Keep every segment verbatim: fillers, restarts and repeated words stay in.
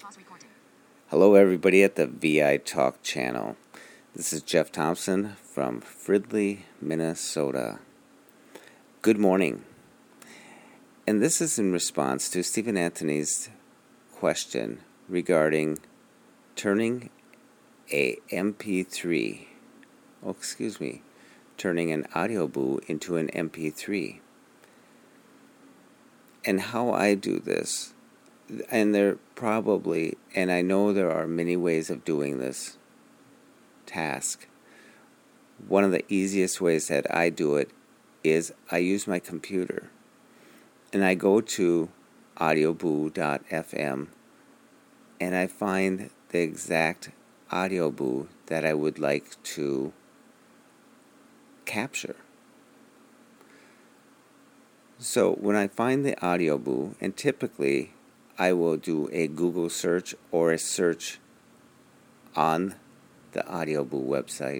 Hello everybody at the V I Talk channel. This is Jeff Thompson from Fridley, Minnesota. Good morning. And this is in response to Stephen Anthony's question regarding turning a M P three, oh excuse me, turning an Audioboo into an M P three. And how I do this. And there probably, and I know there are many ways of doing this task. One of the easiest ways that I do it is I use my computer. And I go to audioboo dot f m and I find the exact Audioboo that I would like to capture. So when I find the Audioboo, and typically I will do a Google search or a search on the Audioboo website.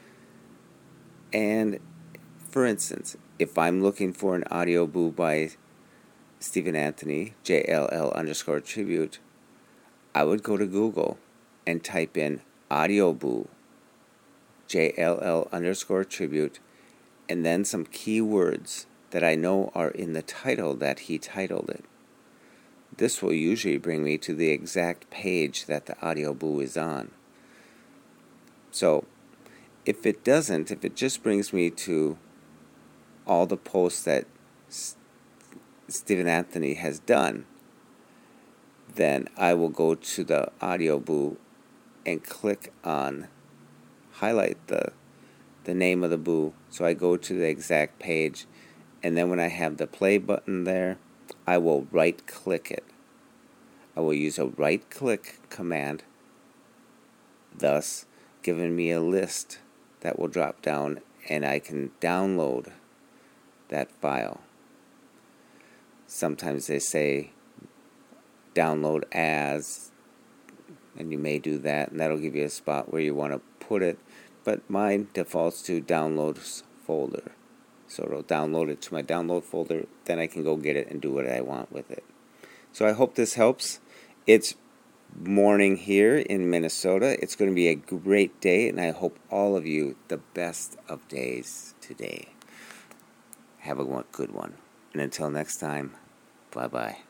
And for instance, if I'm looking for an Audioboo by Stephen Anthony, J L L underscore tribute, I would go to Google and type in Audioboo, J L L underscore tribute, and then some keywords that I know are in the title that he titled it. This will usually bring me to the exact page that the Audioboo is on. So, if it doesn't, if it just brings me to all the posts that S- Stephen Anthony has done, then I will go to the Audioboo and click on, highlight the, the name of the boo, so I go to the exact page, and then when I have the play button there, I will right-click it. I will use a right-click command, thus giving me a list that will drop down and I can download that file. Sometimes they say download as, and you may do that, and that'll give you a spot where you want to put it, but mine defaults to downloads folder. So it'll download it to my download folder, then I can go get it and do what I want with it. So I hope this helps. It's morning here in Minnesota. It's going to be a great day, and I hope all of you the best of days today. Have a good one. And until next time, bye-bye.